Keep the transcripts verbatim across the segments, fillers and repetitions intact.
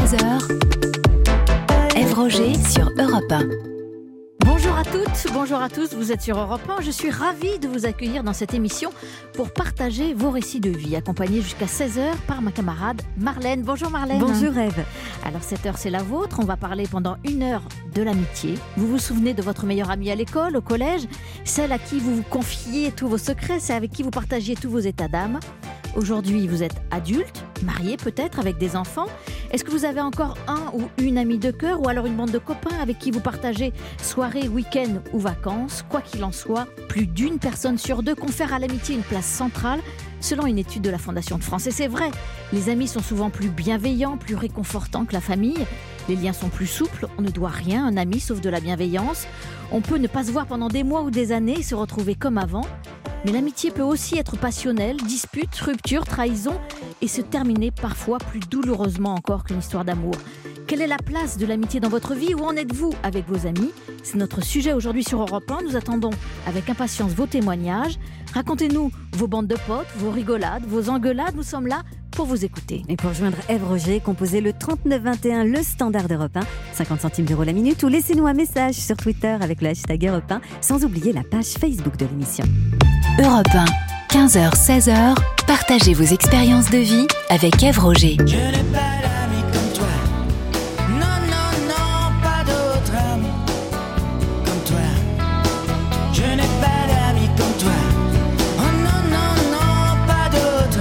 seize heures, Ève Roger sur Europe un. Bonjour à toutes, bonjour à tous, vous êtes sur Europe un. Je suis ravie de vous accueillir dans cette émission pour partager vos récits de vie, accompagnés jusqu'à seize heures par ma camarade Marlène. Bonjour Marlène. Bonjour Ève. Alors cette heure c'est la vôtre, on va parler pendant une heure de l'amitié. Vous vous souvenez de votre meilleure amie à l'école, au collège, celle à qui vous vous confiez tous vos secrets, celle avec qui vous partagiez tous vos états d'âme. Aujourd'hui, vous êtes adulte, marié peut-être, avec des enfants. Est-ce que vous avez encore un ou une amie de cœur ou alors une bande de copains avec qui vous partagez soirées, week-ends ou vacances? Quoi qu'il en soit, plus d'une personne sur deux confère à l'amitié une place centrale selon une étude de la Fondation de France. Et c'est vrai, les amis sont souvent plus bienveillants, plus réconfortants que la famille. Les liens sont plus souples, on ne doit rien à un ami sauf de la bienveillance. On peut ne pas se voir pendant des mois ou des années et se retrouver comme avant. Mais l'amitié peut aussi être passionnelle, dispute, rupture, trahison et se terminer parfois plus douloureusement encore qu'une histoire d'amour. Quelle est la place de l'amitié dans votre vie? Où en êtes-vous avec vos amis? C'est notre sujet aujourd'hui sur Europe un. Nous attendons avec impatience vos témoignages. Racontez-nous vos bandes de potes, vos rigolades, vos engueulades. Nous sommes là pour vous écouter. Et pour joindre Ève Roger, composez le trente-neuf vingt et un, le standard d'Europe un, cinquante centimes d'euros la minute, ou laissez-nous un message sur Twitter avec le hashtag Europe un, sans oublier la page Facebook de l'émission. Europe un, quinze heures, seize heures, partagez vos expériences de vie avec Ève Roger. Je n'ai pas d'amis comme toi. Non, non, non, pas d'autres amis comme toi. Je n'ai pas d'amis comme toi. Oh non, non, non, pas d'autres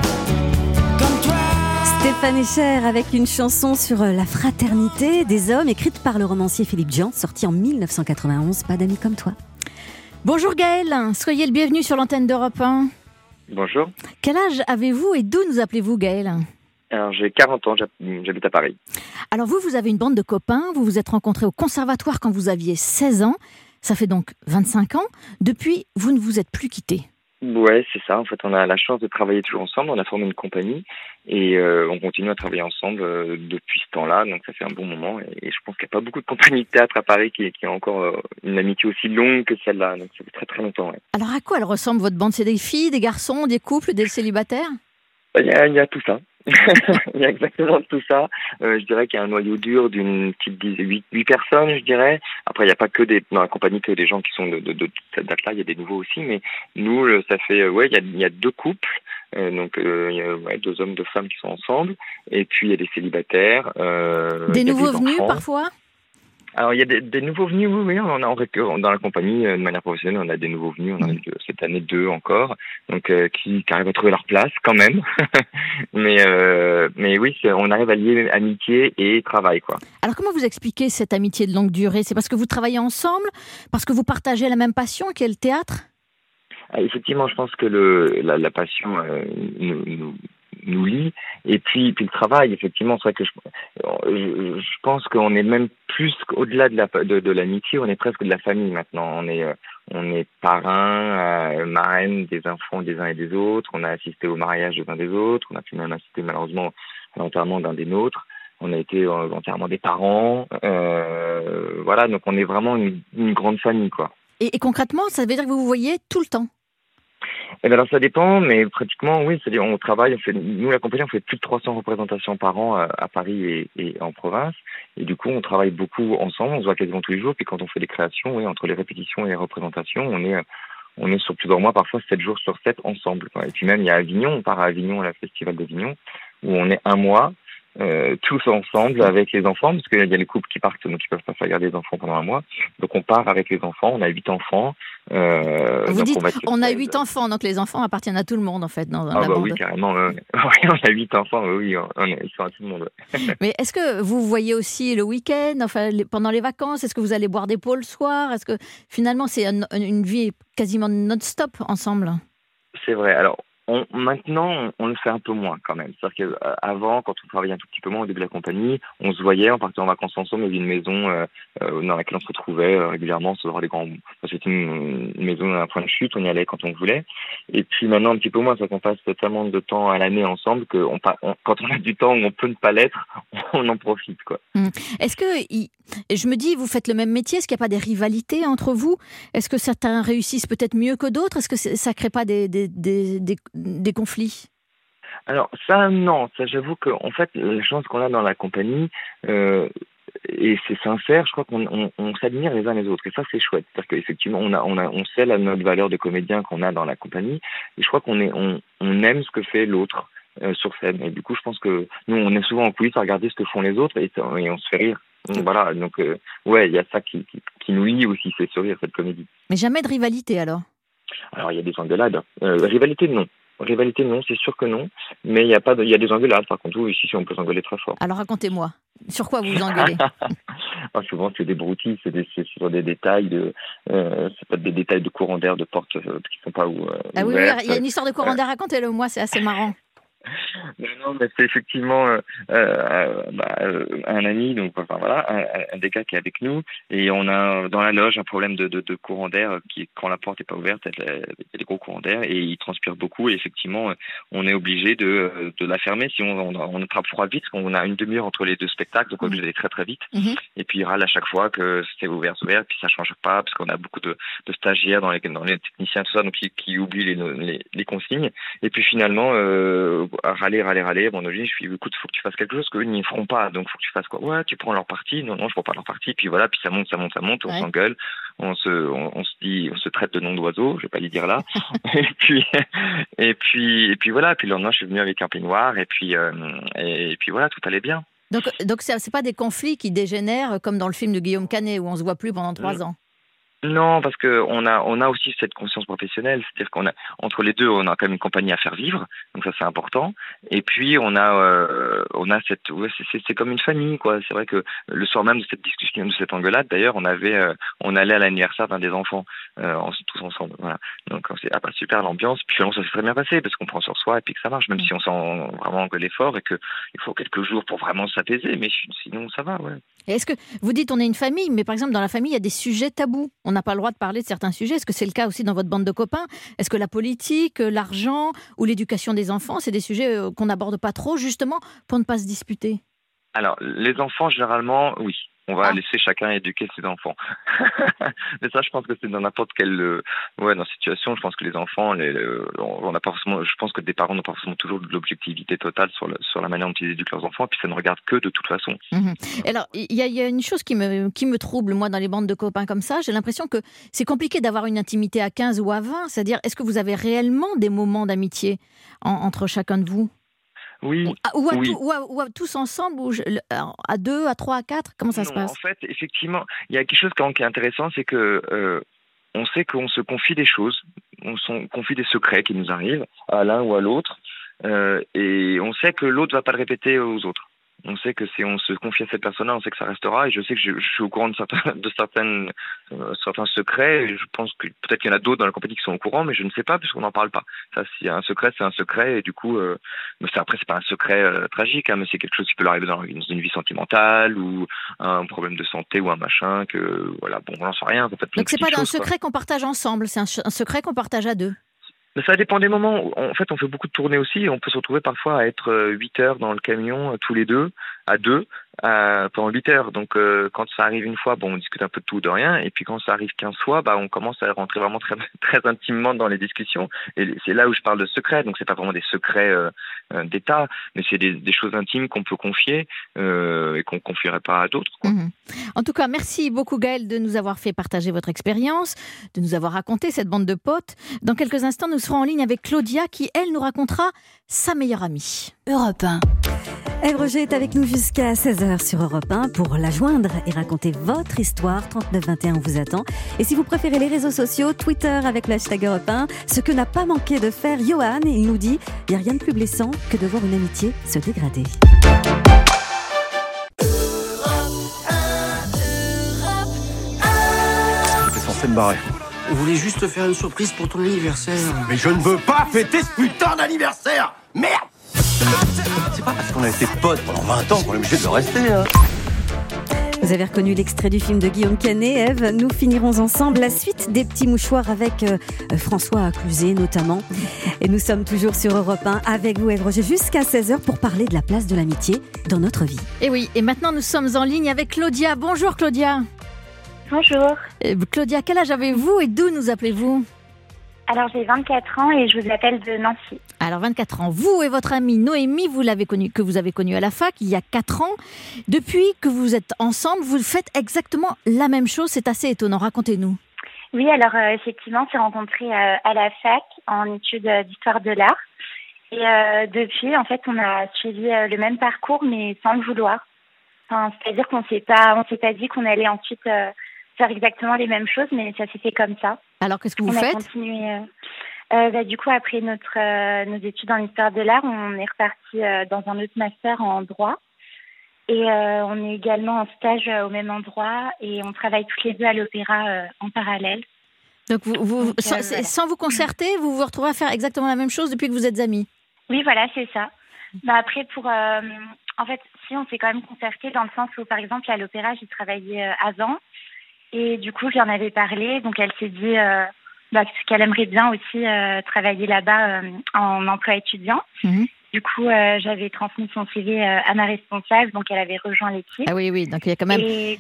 amis comme toi. Stéphane Echer avec une chanson sur la fraternité des hommes, écrite par le romancier Philippe Jean, sortie en dix-neuf cent quatre-vingt-onze. Pas d'amis comme toi. Bonjour Gaël, soyez le bienvenu sur l'antenne d'Europe un. Bonjour. Quel âge avez-vous et d'où nous appelez-vous Gaël? Alors j'ai quarante ans, j'habite à Paris. Alors vous, vous avez une bande de copains, vous vous êtes rencontrés au conservatoire quand vous aviez seize ans, ça fait donc vingt-cinq ans. Depuis, vous ne vous êtes plus quittés. Ouais, c'est ça. En fait, on a la chance de travailler toujours ensemble. On a formé une compagnie et euh, on continue à travailler ensemble euh, depuis ce temps-là. Donc, ça fait un bon moment. Et, et je pense qu'il n'y a pas beaucoup de compagnies de théâtre à Paris qui, qui ont encore euh, une amitié aussi longue que celle-là. Donc, ça fait très très longtemps. Ouais. Alors, à quoi elle ressemble votre bande? C'est des filles, des garçons, des couples, des célibataires? Il y a, il y a tout ça. Il y a exactement tout ça. Euh, je dirais qu'il y a un noyau dur d'une petite huit personnes, je dirais. Après, il n'y a pas que des dans la compagnie que des gens qui sont de, de, de cette date-là. Il y a des nouveaux aussi, mais nous, ça fait ouais, il y a, il y a deux couples, euh, donc euh, il y a ouais, deux hommes, deux femmes qui sont ensemble, et puis il y a des célibataires. Euh, des nouveaux des venus enfants. Parfois. Alors, il y a des, des nouveaux venus, oui, oui, on a en, dans la compagnie, de manière professionnelle, on a des nouveaux venus, on en a eu cette année deux encore, donc euh, qui, qui arrivent à trouver leur place quand même. mais, euh, mais oui, c'est, on arrive à lier amitié et travail, quoi. Alors, comment vous expliquez cette amitié de longue durée? C'est parce que vous travaillez ensemble? Parce que vous partagez la même passion qu'est le théâtre? Ah, effectivement, je pense que le, la, la passion euh, nous, nous nous lie, et puis, puis le travail, effectivement, c'est vrai que je, je, je pense qu'on est même plus au-delà de, la, de, de l'amitié, on est presque de la famille maintenant. On est, on est parrain, euh, marraine des enfants des uns et des autres, on a assisté au mariage des uns des autres, on a pu même assister malheureusement à l'enterrement d'un des nôtres, on a été à l'enterrement des parents, euh, voilà, donc on est vraiment une, une grande famille, quoi. Et, et concrètement, ça veut dire que vous vous voyez tout le temps? Eh bien, alors ça dépend, mais pratiquement oui, c'est-à-dire on travaille, on fait, nous la compagnie on fait plus de trois cents représentations par an à, à Paris et, et en province, et du coup on travaille beaucoup ensemble, on se voit quasiment tous les jours, puis quand on fait des créations, oui, entre les répétitions et les représentations, on est on est sur plusieurs mois, parfois sept jours sur sept ensemble, quoi. Et puis même il y a Avignon, on part à Avignon, à la Festival d'Avignon, où on est un mois Euh, tous ensemble avec les enfants, parce qu'il y a les couples qui partent, donc ils peuvent pas faire garder les enfants pendant un mois. Donc on part avec les enfants, on a huit enfants. Euh, Vous donc dites, on, va on a huit enfants, donc les enfants appartiennent à tout le monde en fait dans, dans ah la bah bande. Oui, carrément. Euh, oui, on a huit enfants, oui, on, on est, ils sont à tout le monde. Mais est-ce que vous voyez aussi le week-end, enfin les, pendant les vacances, est-ce que vous allez boire des pots le soir? Est-ce que finalement c'est un, une vie quasiment non-stop ensemble? C'est vrai. Alors On, maintenant, on, on le fait un peu moins quand même. C'est-à-dire qu'avant, quand on travaillait un tout petit peu moins au début de la compagnie, on se voyait, on partait en vacances ensemble, il y avait une maison euh, euh, dans laquelle on se retrouvait euh, régulièrement, sur les grands. C'était une, une maison à un point de chute, on y allait quand on voulait. Et puis maintenant, un petit peu moins, c'est qu'on passe tellement de temps à l'année ensemble que on, on, quand on a du temps où on peut ne pas l'être, on en profite, quoi. Hum. Est-ce que, il, je me dis, vous faites le même métier, est-ce qu'il n'y a pas des rivalités entre vous? Est-ce que certains réussissent peut-être mieux que d'autres? Est-ce que ça ne crée pas des, des, des, des, des conflits? Alors ça, non, ça j'avoue que en fait la chance qu'on a dans la compagnie, euh, et c'est sincère, je crois qu'on on, on s'admire les uns les autres et ça c'est chouette. C'est-à-dire qu'effectivement on a on a on sait la notre valeur de comédien qu'on a dans la compagnie et je crois qu'on est on, on aime ce que fait l'autre euh, sur scène et du coup je pense que nous on est souvent en coulisses à regarder ce que font les autres et, et on se fait rire. Donc, voilà, donc euh, ouais, il y a ça qui, qui qui nous lie aussi, c'est sourire cette comédie. Mais jamais de rivalité alors. Alors il y a des engueulades, euh, rivalité non. Rivalité, non, c'est sûr que non. Mais il y a pas, de, il y a des engueulades. Par contre, oui, ici, on peut s'engueuler très fort. Alors racontez-moi, sur quoi vous vous engueulez? ah, Souvent, c'est des broutilles, c'est, des, c'est sur des détails de, euh, c'est pas des détails de courant d'air, de portes euh, qui sont pas euh, ah oui, ouvertes. oui, il y a une histoire de courant d'air, racontez-le moi, c'est assez marrant. Non, non, mais c'est effectivement euh, euh, bah, euh, un ami, donc enfin voilà, un, un des gars qui est avec nous, et on a dans la loge un problème de, de, de courant d'air qui, quand la porte est pas ouverte, il y a des gros courants d'air et il transpire beaucoup. Et effectivement, on est obligé de, de la fermer, sinon on, on, on attrape froid vite, parce qu'on a une demi-heure entre les deux spectacles, donc on est obligé d'aller très très vite. Mm-hmm. Et puis il râle à chaque fois que c'est ouvert, c'est ouvert, puis ça change pas, parce qu'on a beaucoup de, de stagiaires dans les, dans les techniciens, tout ça, donc qui, qui oublient les, les, les consignes. Et puis finalement, euh, râler, râler, râler, bon, je lui dis, écoute, faut que tu fasses quelque chose, qu'eux n'y feront pas, donc faut que tu fasses quoi? Ouais, tu prends leur parti, non, non, je prends pas leur parti, puis voilà, puis ça monte, ça monte, ça monte, on ouais. s'engueule, on se, on, on se dit, on se traite de nom d'oiseau, je vais pas les dire là, et puis, et puis, et puis voilà, puis le lendemain, je suis venu avec un peignoir, et puis, euh, et, et puis voilà, tout allait bien. Donc, donc c'est, c'est pas des conflits qui dégénèrent comme dans le film de Guillaume Canet où on se voit plus pendant trois ans. Non, parce que on a on a aussi cette conscience professionnelle, c'est-à-dire qu'on a entre les deux, on a quand même une compagnie à faire vivre, donc ça c'est important. Et puis on a euh, on a cette ouais, c'est, c'est c'est comme une famille quoi. C'est vrai que le soir même de cette discussion, de cette engueulade, d'ailleurs, on avait euh, on allait à l'anniversaire d'un des enfants euh, en, tous ensemble. Voilà. Donc c'est ah, bah, super l'ambiance. Puis finalement ça s'est très bien passé parce qu'on prend sur soi et puis que ça marche, même mmh. si on s'en vraiment engueulé fort et que il faut quelques jours pour vraiment s'apaiser, mais sinon ça va. Ouais. Et est-ce que vous dites on est une famille, mais par exemple dans la famille il y a des sujets tabous. On n'a pas le droit de parler de certains sujets. Est-ce que c'est le cas aussi dans votre bande de copains? Est-ce que la politique, l'argent ou l'éducation des enfants, c'est des sujets qu'on n'aborde pas trop, justement, pour ne pas se disputer? Alors, les enfants, généralement, oui. On va ah. laisser chacun éduquer ses enfants. Mais ça, je pense que c'est dans n'importe quelle euh, ouais, dans situation. Je pense que les enfants, les, les, on n'a pas forcément. Je pense que des parents n'ont pas forcément toujours de l'objectivité totale sur, le, sur la manière dont ils éduquent leurs enfants. Et puis ça ne regarde que de toute façon. Mmh. Alors, il y, y a une chose qui me qui me trouble moi dans les bandes de copains comme ça. J'ai l'impression que c'est compliqué d'avoir une intimité à quinze ou à vingt. C'est-à-dire, est-ce que vous avez réellement des moments d'amitié en, entre chacun de vous? Oui. Ou à, oui. Tout, ou, à, ou à tous ensemble, ou je, à deux, à trois, à quatre, comment ça non, se passe? En fait, effectivement, il y a quelque chose qui est intéressant, c'est que euh, on sait qu'on se confie des choses, on se confie des secrets qui nous arrivent à l'un ou à l'autre, euh, et on sait que l'autre ne va pas le répéter aux autres. On sait que si on se confie à cette personne-là, on sait que ça restera. Et je sais que je, je suis au courant de certains, de certaines, euh, certains secrets. Et je pense que peut-être qu'il y en a d'autres dans la compagnie qui sont au courant, mais je ne sais pas puisqu'on n'en parle pas. Ça, s'il y a un secret, c'est un secret. Et du coup, euh, mais c'est, après, c'est pas un secret euh, tragique, hein, mais c'est quelque chose qui peut arriver dans une, dans une vie sentimentale ou un problème de santé ou un machin. Que voilà, bon, on n'en sait rien. Ça peut être Donc c'est pas un choses, secret quoi. qu'on partage ensemble, c'est un, un secret qu'on partage à deux. Mais ça dépend des moments. En fait, on fait beaucoup de tournées aussi. Et on peut se retrouver parfois à être huit heures dans le camion, tous les deux, à deux, euh, pendant huit heures. Donc, euh, quand ça arrive une fois, bon, on discute un peu de tout, de rien. Et puis, quand ça arrive quinze fois, bah, on commence à rentrer vraiment très, très intimement dans les discussions. Et c'est là où je parle de secrets. Donc, c'est pas vraiment des secrets euh, d'État, mais c'est des, des choses intimes qu'on peut confier euh, et qu'on confierait pas à d'autres, quoi. Mmh. En tout cas, merci beaucoup, Gaël, de nous avoir fait partager votre expérience, de nous avoir raconté cette bande de potes. Dans quelques instants, nous serons en ligne avec Claudia, qui, elle, nous racontera sa meilleure amie. Europe un. Ève Roger est avec nous jusqu'à seize heures sur Europe un pour la joindre et raconter votre histoire. trente-neuf vingt et un, on vous attend. Et si vous préférez les réseaux sociaux, Twitter avec le hashtag Europe un, ce que n'a pas manqué de faire Johan, il nous dit « Il n'y a rien de plus blessant que de voir une amitié se dégrader ». J'étais censé me barrer. On voulait juste te faire une surprise pour ton anniversaire. Mais je ne veux pas fêter ce putain d'anniversaire. Merde. C'est pas parce qu'on a été potes pendant vingt ans qu'on est obligé de le rester, hein. Vous avez reconnu l'extrait du film de Guillaume Canet, Ève. Nous finirons ensemble la suite des petits mouchoirs avec euh, François Cluzet notamment. Et nous sommes toujours sur Europe un avec vous, Ève Roger, jusqu'à seize heures pour parler de la place de l'amitié dans notre vie. Et oui, et maintenant nous sommes en ligne avec Claudia. Bonjour Claudia. Bonjour. Euh, Claudia, quel âge avez-vous et d'où nous appelez-vous? Alors, j'ai vingt-quatre ans et je vous appelle de Nancy. Alors, vingt-quatre ans. Vous et votre amie Noémie, vous l'avez connu, que vous avez connue à la fac il y a quatre ans. Depuis que vous êtes ensemble, vous faites exactement la même chose. C'est assez étonnant. Racontez-nous. Oui, alors euh, effectivement, on s'est rencontrés euh, à la fac en études euh, d'histoire de l'art. Et euh, depuis, en fait, on a suivi euh, le même parcours, mais sans le vouloir. Enfin, c'est-à-dire qu'on s'est pas, on s'est pas dit qu'on allait ensuite euh, faire exactement les mêmes choses, mais ça s'est fait comme ça. Alors, qu'est-ce que vous on faites? a continué. Euh, euh, bah, du coup, après notre euh, nos études en histoire de l'art, on est reparti euh, dans un autre master en droit. Et euh, on est également en stage euh, au même endroit et on travaille toutes les deux à l'opéra euh, en parallèle. Donc, vous, vous, Donc, sans, euh, voilà. sans vous concerter, vous vous retrouvez à faire exactement la même chose depuis que vous êtes amis? Oui, voilà, c'est ça. Bah, après, pour, euh, en fait, si on s'est quand même concerté dans le sens où, par exemple, à l'opéra, j'ai travaillé euh, avant. Et du coup, j'en avais parlé. Donc, elle s'est dit euh, bah, qu'elle aimerait bien aussi euh, travailler là-bas euh, en emploi étudiant. Mmh. Du coup, euh, j'avais transmis son C V euh, à ma responsable, donc elle avait rejoint l'équipe. Ah oui, oui, donc il y a quand même... Et,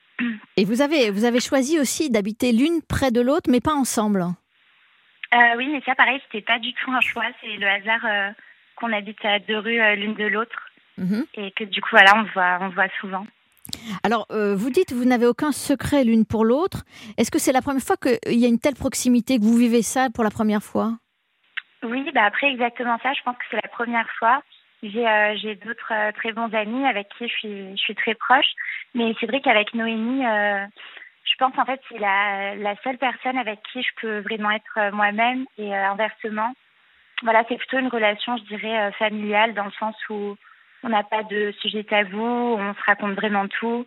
Et vous avez, vous avez choisi aussi d'habiter l'une près de l'autre, mais pas ensemble. euh, oui, mais ça, pareil, c'était pas du tout un choix. C'est le hasard euh, qu'on habite à deux rues euh, l'une de l'autre. Mmh. Et que du coup, voilà, on se voit, on se voit souvent. Alors, euh, vous dites que vous n'avez aucun secret l'une pour l'autre. Est-ce que c'est la première fois qu'il y a une telle proximité, que vous vivez ça pour la première fois? Oui, bah après exactement ça, je pense que c'est la première fois. J'ai euh, j'ai d'autres euh, très bons amis avec qui je suis je suis très proche, mais c'est vrai qu'avec Noémie, euh, je pense en fait c'est la la seule personne avec qui je peux vraiment être euh, moi-même et euh, inversement. Voilà, c'est plutôt une relation, je dirais, euh, familiale dans le sens où on n'a pas de sujet tabou, on se raconte vraiment tout.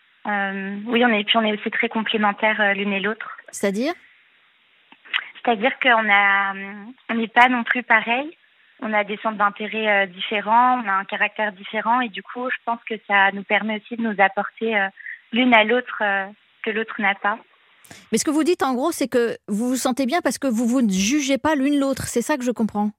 Euh, oui, on est puis on est aussi très complémentaires euh, l'une et l'autre. C'est-à-dire? C'est-à-dire qu'on a, on n'est pas non plus pareil. On a des centres d'intérêt euh, différents, on a un caractère différent et du coup, je pense que ça nous permet aussi de nous apporter euh, l'une à l'autre euh, que l'autre n'a pas. Mais ce que vous dites en gros, c'est que vous vous sentez bien parce que vous vous ne jugez pas l'une l'autre. C'est ça que je comprends.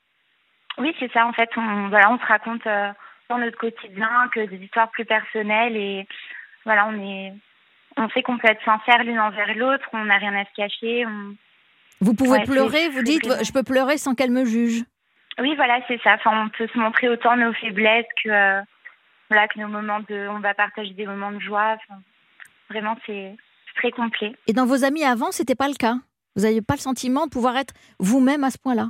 Oui, c'est ça. En fait, on, voilà, on se raconte euh, dans notre quotidien que des histoires plus personnelles et voilà, on est, on sait qu'on peut être sincère l'une envers l'autre. On n'a rien à se cacher. On... Vous pouvez Ouais, pleurer, c'est- vous c'est dites, vraiment- je peux pleurer sans qu'elle me juge. Oui, voilà, c'est ça. Enfin, on peut se montrer autant nos faiblesses que, euh, voilà, que nos moments de, on va partager des moments de joie. Enfin, vraiment, c'est c'est très complet. Et dans vos amis avant, c'était pas le cas. Vous n'aviez pas le sentiment de pouvoir être vous-même à ce point-là.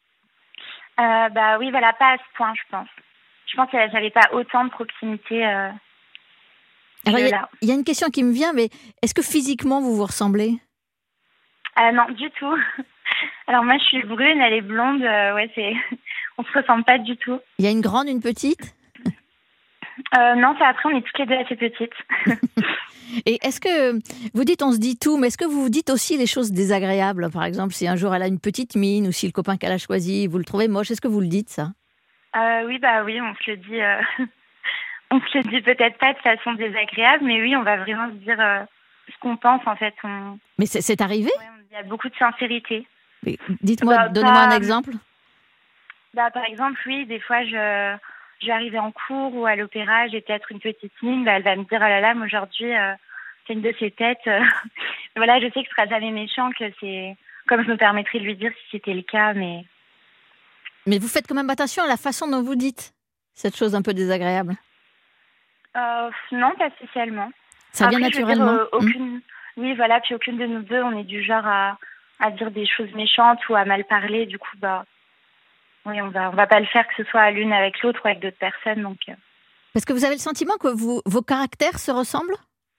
Euh, bah oui, voilà, pas à ce point, je pense. Je pense que j'avais pas autant de proximité. Euh, Alors, que il y, a- là. il y a une question qui me vient, mais est-ce que physiquement vous vous ressemblez? Euh, non, du tout. Alors moi, je suis brune, elle est blonde. Euh, ouais, c'est, on se ressemble pas du tout. Il y a une grande, une petite? Euh, non, c'est après, on est toutes les deux assez petites. Et est-ce que vous dites on se dit tout, mais est-ce que vous vous dites aussi les choses désagréables? Par exemple, si un jour elle a une petite mine ou si le copain qu'elle a choisi, vous le trouvez moche, est-ce que vous le dites ça? Euh, oui, bah oui, on se le dit. Euh, on se le dit peut-être pas de façon désagréable, mais oui, on va vraiment se dire euh, ce qu'on pense en fait. On, Mais c'est c'est arrivé? ouais, on- il y a beaucoup de sincérité. Mais dites-moi, Bah, donnez-moi un pas- exemple. Bah, par exemple, oui, des fois, je, je vais arriver en cours ou à l'opéra, j'ai peut-être une petite mine, bah, elle va me dire, oh là là, mais aujourd'hui, euh, c'est une de ces têtes. euh. Voilà, je sais que ce sera jamais méchant, que c'est comme je me permettrais de lui dire si c'était le cas, mais Mais vous faites quand même attention à la façon dont vous dites cette chose un peu désagréable. euh, non, pas spécialement. Ça vient Après, je veux dire, naturellement. euh, aucune... Oui, voilà, puis aucune de nous deux, on est du genre à, à dire des choses méchantes ou à mal parler, du coup, bah, oui, on va, on va pas le faire, que ce soit à l'une avec l'autre ou avec d'autres personnes, donc... euh. Parce que vous avez le sentiment que vous, vos caractères se ressemblent?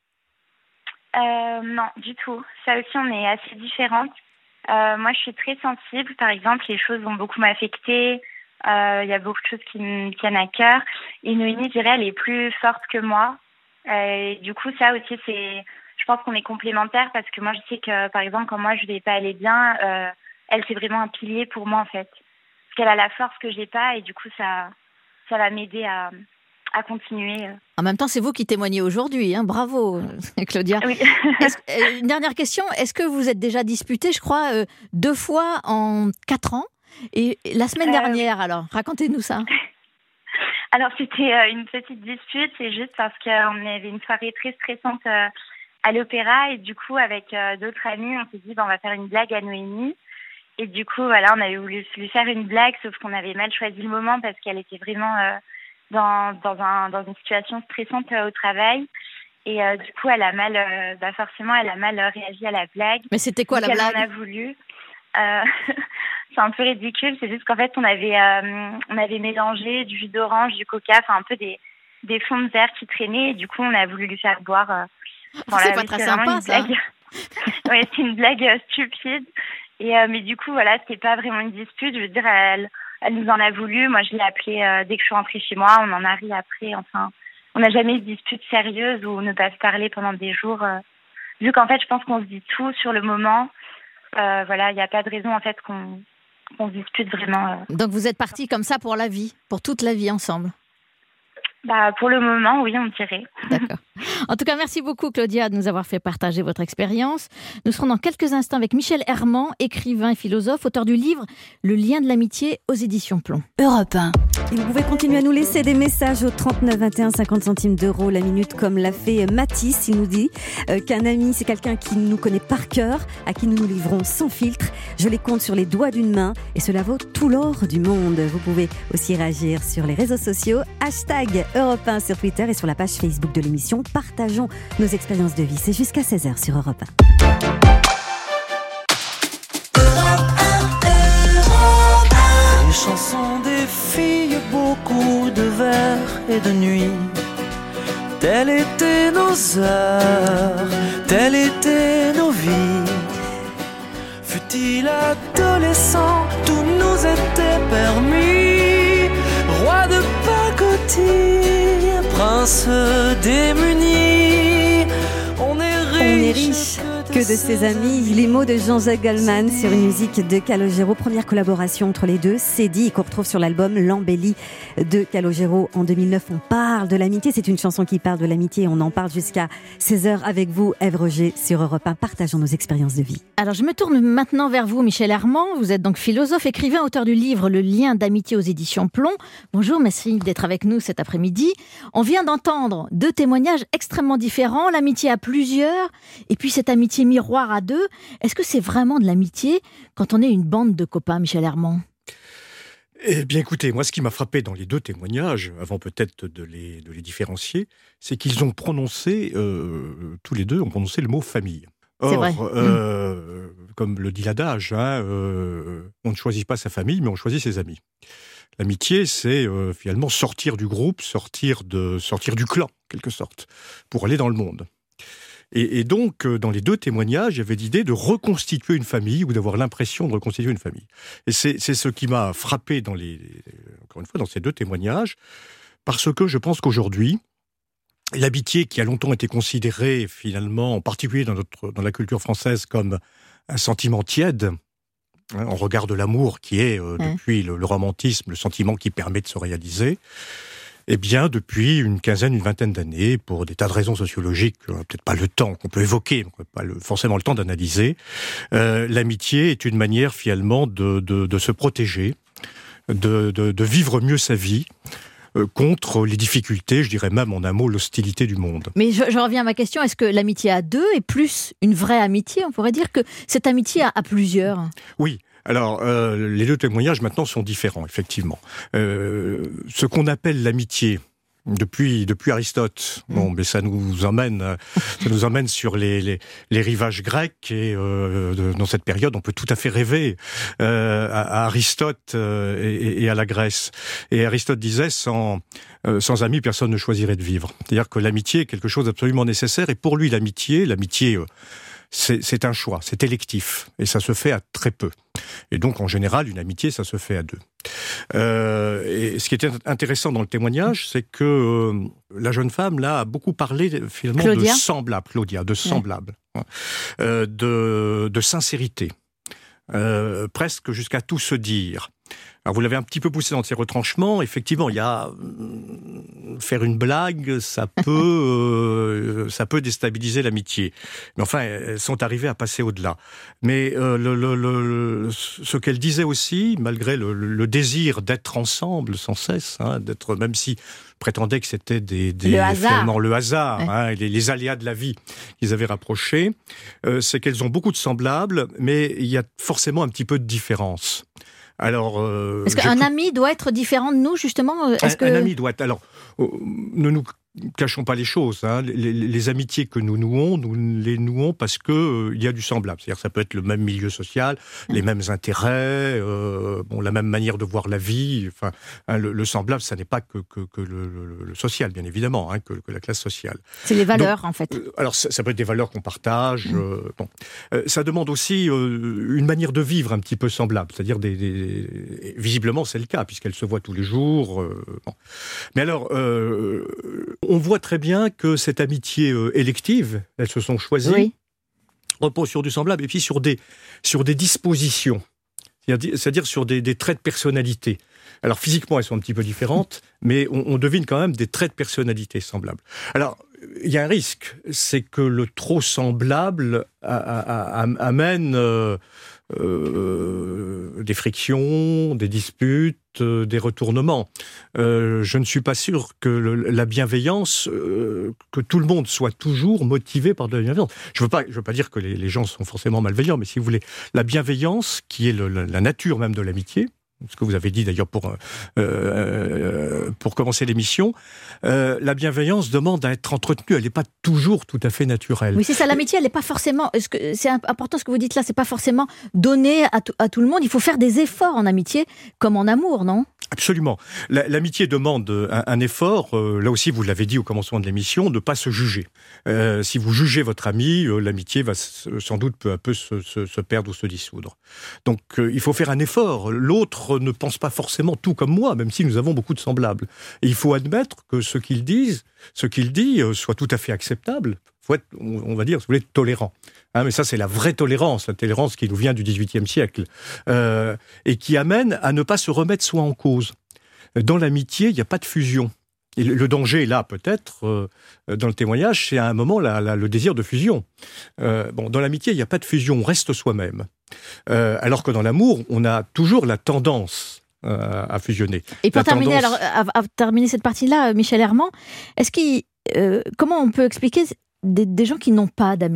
Euh, non, du tout. Ça aussi, on est assez différentes. Euh, moi, je suis très sensible. Par exemple, les choses vont beaucoup m'affecter. Euh, Il y a beaucoup de choses qui me tiennent à cœur. Et Noémie, je dirais, elle est plus forte que moi. Euh, et du coup, ça aussi, c'est... Je pense qu'on est complémentaires parce que moi, je sais que, par exemple, quand moi, je vais pas aller bien, euh, elle, c'est vraiment un pilier pour moi, en fait. Parce qu'elle a la force que j'ai pas et du coup, ça, ça va m'aider à, à continuer. En même temps, c'est vous qui témoignez aujourd'hui. Hein. Bravo, Claudia. Oui. Est-ce- euh, une dernière question. Est-ce que vous êtes déjà disputé, je crois, euh, deux fois en quatre ans? Et la semaine Euh, dernière, alors, racontez-nous ça. Alors, c'était euh, une petite dispute, c'est juste parce qu'on avait une soirée très stressante euh, à l'opéra et du coup, avec euh, d'autres amis, on s'est dit, ben, on va faire une blague à Noémie. Et du coup, voilà, on avait voulu lui faire une blague, sauf qu'on avait mal choisi le moment parce qu'elle était vraiment euh, dans, dans, un, dans une situation stressante euh, au travail. Et euh, du coup, elle a mal, euh, bah forcément, elle a mal euh, réagi à la blague. Mais c'était quoi Donc, la blague? Elle en a voulu. Euh, c'est un peu ridicule, c'est juste qu'en fait, on avait, euh, on avait mélangé du jus d'orange, du coca, enfin un peu des, des fonds de verre qui traînaient. Et du coup, on a voulu lui faire boire. Euh, voilà, c'est pas oui, très sympa, ça. Oui, c'est une blague euh, stupide. Et euh, mais du coup, voilà, c'était pas vraiment une dispute. Je veux dire, elle, elle nous en a voulu. Moi, je l'ai appelée euh, dès que je suis rentrée chez moi. On en a ri après. Enfin, on n'a jamais eu de dispute sérieuse ou ne pas se parler pendant des jours. Euh, vu qu'en fait, je pense qu'on se dit tout sur le moment. Euh, voilà, il n'y a pas de raison en fait qu'on, qu'on se dispute vraiment. Euh. Donc vous êtes partis comme ça pour la vie, pour toute la vie ensemble? Bah, pour le moment, oui, on dirait. D'accord. En tout cas, merci beaucoup, Claudia, de nous avoir fait partager votre expérience. Nous serons dans quelques instants avec Michel Herman, écrivain et philosophe, auteur du livre « Le lien de l'amitié » aux éditions Plomb. Europe un. Et vous pouvez continuer à nous laisser des messages au trente-neuf vingt et un, cinquante centimes d'euros la minute, comme l'a fait Mathis. Il nous dit euh, qu'un ami, c'est quelqu'un qui nous connaît par cœur, à qui nous nous livrons sans filtre. Je les compte sur les doigts d'une main et cela vaut tout l'or du monde. Vous pouvez aussi réagir sur les réseaux sociaux. Hashtag Europe un sur Twitter et sur la page Facebook de l'émission. Partageons nos expériences de vie. C'est jusqu'à seize heures sur Europe un. Les chansons des filles, beaucoup de vers et de nuits. Telles étaient nos heures, telles étaient nos vies. Fut-il adolescent, tout nous était permis. Roi de pacotille, prince démuni. On est riche, On est riche que de ses amis. Les mots de Jean-Jacques Goldman sur une musique de Calogero. Première collaboration entre les deux, c'est dit, et qu'on retrouve sur l'album L'Embellie de Calogero en deux mille neuf. On parle de l'amitié, c'est une chanson qui parle de l'amitié. On en parle jusqu'à seize heures avec vous, Ève Roger, sur Europe un. Partageons nos expériences de vie. Alors, je me tourne maintenant vers vous, Michel Herman. Vous êtes donc philosophe, écrivain, auteur du livre Le lien d'amitié aux éditions Plomb. Bonjour, merci d'être avec nous cet après-midi. On vient d'entendre deux témoignages extrêmement différents. L'amitié à plusieurs et puis cette amitié miroir à deux. Est-ce que c'est vraiment de l'amitié quand on est une bande de copains, Michel Herman? Eh bien, écoutez, moi, ce qui m'a frappé dans les deux témoignages, avant peut-être de les, de les différencier, c'est qu'ils ont prononcé, euh, tous les deux, ont prononcé le mot famille. Or, c'est vrai. Euh, mmh. Comme le dit l'adage, hein, euh, on ne choisit pas sa famille, mais on choisit ses amis. L'amitié, c'est euh, finalement sortir du groupe, sortir, de, sortir du clan, en quelque sorte, pour aller dans le monde. Et, et donc, dans les deux témoignages, il y avait l'idée de reconstituer une famille ou d'avoir l'impression de reconstituer une famille. Et c'est, c'est ce qui m'a frappé dans les, encore une fois, dans ces deux témoignages, parce que je pense qu'aujourd'hui, l'amitié qui a longtemps été considérée, finalement, en particulier dans, notre, dans la culture française, comme un sentiment tiède, hein, en regard de l'amour qui est, euh, mmh. depuis le, le romantisme, le sentiment qui permet de se réaliser, eh bien, depuis une quinzaine, une vingtaine d'années, pour des tas de raisons sociologiques, peut-être pas le temps qu'on peut évoquer, pas le, forcément le temps d'analyser, euh, l'amitié est une manière finalement de, de, de se protéger, de, de, de vivre mieux sa vie, euh, contre les difficultés, je dirais même en un mot, l'hostilité du monde. Mais je, je reviens à ma question, est-ce que l'amitié à deux est plus une vraie amitié? On pourrait dire que cette amitié à, à plusieurs. Oui. Alors, euh, les deux témoignages maintenant sont différents, effectivement. Euh, ce qu'on appelle l'amitié, depuis depuis Aristote, mmh. bon, mais ça nous emmène, ça nous emmène sur les les, les rivages grecs et euh, de, dans cette période, on peut tout à fait rêver euh, à, à Aristote euh, et, et à la Grèce. Et Aristote disait sans euh, sans amis, personne ne choisirait de vivre. C'est-à-dire que l'amitié est quelque chose d'absolument nécessaire. Et pour lui, l'amitié, l'amitié euh, C'est, c'est un choix, c'est électif, et ça se fait à très peu. Et donc, en général, une amitié, ça se fait à deux. Euh, et ce qui était intéressant dans le témoignage, c'est que euh, la jeune femme, là, a beaucoup parlé, finalement, Claudia. de semblable, Claudia, de semblable, ouais. euh, de, de sincérité, euh, presque jusqu'à tout se dire. Alors, vous l'avez un petit peu poussé dans ses retranchements. Effectivement, il y a faire une blague, ça peut, euh, ça peut déstabiliser l'amitié. Mais enfin, elles sont arrivées à passer au-delà. Mais euh, le, le, le, ce qu'elle disait aussi, malgré le, le désir d'être ensemble sans cesse, hein, d'être, même si prétendait que c'était des, des le hasard, le hasard, ouais. hein, les, les aléas de la vie qu'ils avaient rapprochés, euh, c'est qu'elles ont beaucoup de semblables, mais il y a forcément un petit peu de différence. Alors, euh, Est-ce qu'un ami doit être différent de nous, justement? Est-ce un, que... un ami doit être... Alors, euh, ne nous cachons pas les choses. Hein. Les, les, les amitiés que nous nouons, nous les nouons parce que euh, il y a du semblable. C'est-à-dire, ça peut être le même milieu social, mmh. les mêmes intérêts, euh, bon, la même manière de voir la vie. Enfin, hein, le, le semblable, ça n'est pas que, que, que le, le, le social, bien évidemment, hein, que, que la classe sociale. C'est les valeurs, Donc, en fait. Euh, alors, ça, ça peut être des valeurs qu'on partage. Mmh. Euh, bon. euh, ça demande aussi euh, une manière de vivre un petit peu semblable. C'est-à-dire, des, des... visiblement, c'est le cas, puisqu'elles se voient tous les jours. Euh, bon. Mais alors... Euh, on voit très bien que cette amitié euh, élective, elles se sont choisies, oui. repose sur du semblable et puis sur des, sur des dispositions, c'est-à-dire, c'est-à-dire sur des, des traits de personnalité. Alors physiquement, elles sont un petit peu différentes, mais on, on devine quand même des traits de personnalité semblables. Alors, il y a un risque, c'est que le trop semblable a, a, a, amène euh, euh, des frictions, des disputes, euh, des retournements. Euh, je ne suis pas sûr que le, la bienveillance, euh, que tout le monde soit toujours motivé par de la bienveillance. Je ne veux pas, je veux pas dire que les, les gens sont forcément malveillants, mais si vous voulez, la bienveillance, qui est le, la, la nature même de l'amitié, ce que vous avez dit d'ailleurs pour, euh, euh, pour commencer l'émission, euh, la bienveillance demande à être entretenue, elle n'est pas toujours tout à fait naturelle. Oui, c'est ça, l'amitié, elle n'est pas forcément, c'est important ce que vous dites là, c'est pas forcément donné à, à tout le monde, il faut faire des efforts en amitié, comme en amour, non ? Absolument. La, l'amitié demande un, un effort, euh, là aussi vous l'avez dit au commencement de l'émission, de ne pas se juger. Euh, si vous jugez votre ami, euh, l'amitié va sans doute peu à peu se, se, se perdre ou se dissoudre. Donc euh, il faut faire un effort. L'autre ne pense pas forcément tout comme moi, même si nous avons beaucoup de semblables. Et il faut admettre que ce qu'ils disent, ce qu'il dit, euh, soit tout à fait acceptable. Il faut être, on, on va dire, si vous voulez, tolérant. Hein, mais ça, c'est la vraie tolérance, la tolérance qui nous vient du dix-huitième siècle, euh, et qui amène à ne pas se remettre soi en cause. Dans l'amitié, il n'y a pas de fusion. Et le, le danger, là, peut-être, euh, dans le témoignage, c'est à un moment la, la, le désir de fusion. Euh, bon, dans l'amitié, il n'y a pas de fusion, on reste soi-même. Euh, alors que dans l'amour, on a toujours la tendance euh, à fusionner. Et pour la terminer, tendance... alors, à, à terminer cette partie-là, Michel Herman, est-ce qu'il, euh, comment on peut expliquer des, des gens qui n'ont pas d'amis ?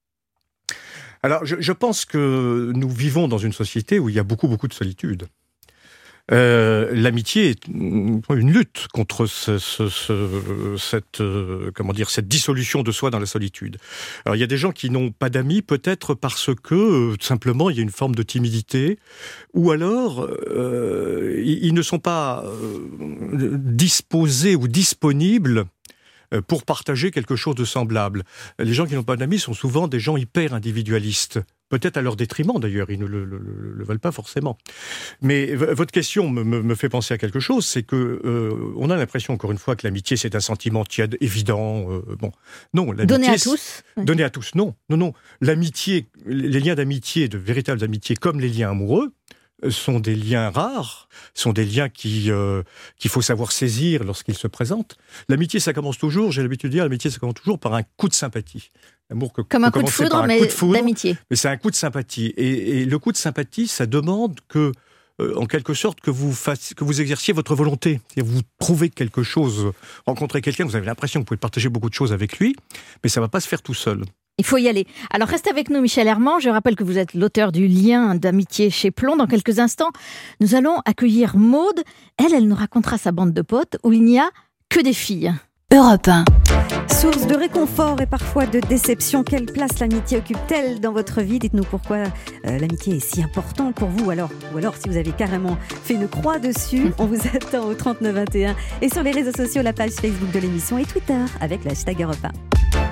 Alors, je, je pense que nous vivons dans une société où il y a beaucoup, beaucoup de solitude. Euh, l'amitié est une lutte contre ce, ce, ce, cette, euh, comment dire, cette dissolution de soi dans la solitude. Alors, il y a des gens qui n'ont pas d'amis, peut-être parce que, euh, simplement, il y a une forme de timidité, ou alors, euh, ils, ils ne sont pas euh, disposés ou disponibles pour partager quelque chose de semblable. Les gens qui n'ont pas d'amis sont souvent des gens hyper individualistes. Peut-être à leur détriment, d'ailleurs, ils ne le, le, le, le veulent pas forcément. Mais v- votre question me, me, me fait penser à quelque chose, c'est que euh, on a l'impression, encore une fois, que l'amitié, c'est un sentiment tiède, évident. Euh, bon, non, l'amitié... Donné à tous. Donné à tous, non. Non, non. L'amitié, les liens d'amitié, de véritables amitiés, comme les liens amoureux, sont des liens rares, sont des liens qui, euh, qu'il faut savoir saisir lorsqu'ils se présentent. L'amitié, ça commence toujours, j'ai l'habitude de dire, l'amitié, ça commence toujours par un coup de sympathie. L'amour que, Comme un coup de foudre, mais d'amitié. Mais c'est un coup de sympathie. Et, et le coup de sympathie, ça demande que, euh, en quelque sorte, que vous, fassiez, que vous exerciez votre volonté. C'est-à-dire vous trouvez quelque chose, rencontrez quelqu'un, vous avez l'impression que vous pouvez partager beaucoup de choses avec lui, mais ça ne va pas se faire tout seul. Il faut y aller. Alors, restez avec nous, Michel Herman. Je rappelle que vous êtes l'auteur du Lien d'amitié chez Plon. Dans quelques instants, nous allons accueillir Maude. Elle, elle nous racontera sa bande de potes où il n'y a que des filles. Europe un. Source de réconfort et parfois de déception, quelle place l'amitié occupe-t-elle dans votre vie ? Dites-nous pourquoi euh, l'amitié est si importante pour vous. Alors, ou alors, si vous avez carrément fait une croix dessus, on vous attend au trente-neuf vingt et un et sur les réseaux sociaux, la page Facebook de l'émission et Twitter avec le hashtag Europe un.